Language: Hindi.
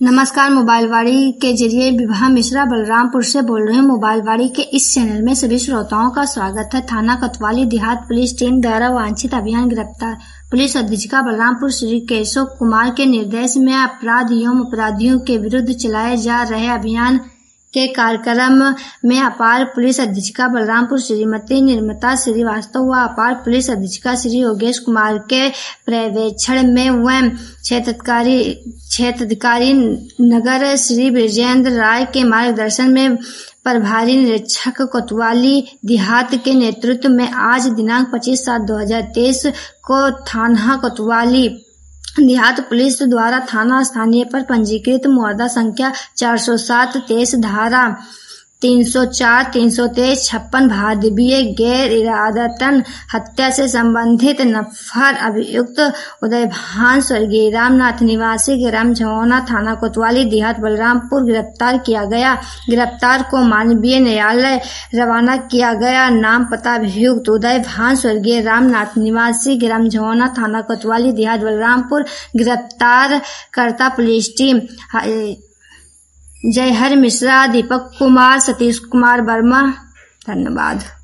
नमस्कार। मोबाइलवाड़ी के जरिए विभा मिश्रा बलरामपुर से बोल रही हूँ। मोबाइलवाड़ी के इस चैनल में सभी श्रोताओं का स्वागत है। थाना कोतवाली देहात पुलिस टीम द्वारा वांछित अभियान गिरफ्तार। पुलिस अधीक्षक बलरामपुर श्री केशव कुमार के निर्देश में अपराधियों के विरुद्ध चलाए जा रहे अभियान के कार्यक्रम में अपार पुलिस अधीक्षक बलरामपुर श्रीमती निर्मता श्रीवास्तव व अपार पुलिस अधीक्षक श्री योगेश कुमार के पर्यवेक्षण में व क्षेत्राधिकारी नगर श्री विजेंद्र राय के मार्गदर्शन में प्रभारी निरीक्षक कोतवाली देहात के नेतृत्व में आज दिनांक 25/7/2023 को थाना कोतवाली देहात पुलिस द्वारा थाना स्थानीय पर पंजीकृत मुकदमा संख्या 407 23 धारा 304 323 56 भारतीय गैर इरादतन हत्या से संबंधित नफर अभियुक्त उदय भान स्वर्गीय रामनाथ निवासी ग्राम झवौना थाना कोतवाली देहात बलरामपुर गिरफ्तार किया गया। गिरफ्तार को मानवीय न्यायालय रवाना किया गया। नाम पता अभियुक्त उदय भान स्वर्गीय रामनाथ निवासी ग्राम झवौना थाना कोतवाली देहात बलरामपुर। गिरफ्तार करता पुलिस टीम जयहर मिश्रा, दीपक कुमार, सतीश कुमार वर्मा। धन्यवाद।